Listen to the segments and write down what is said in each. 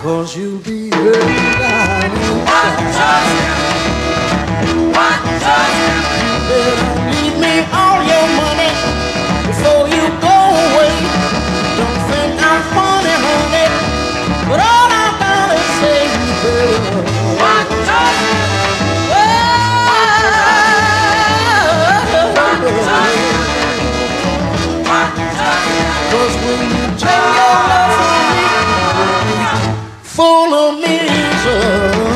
'cause you'll be hurting down inside. You better leave me all your money before you go away. Don't think I'm funny, honey, but all I gotta say is cause when you take your love from me, full of misery.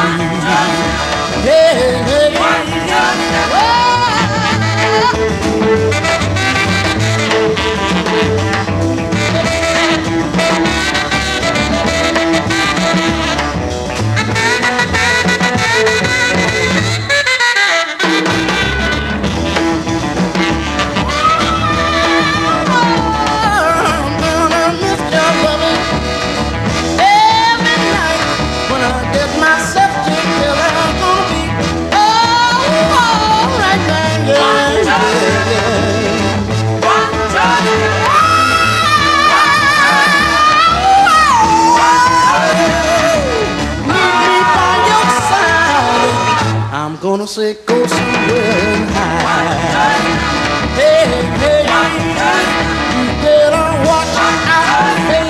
Hey, hey, I'm gonna say go somewhere and hide. Hey, hey, you better watch out. Hey,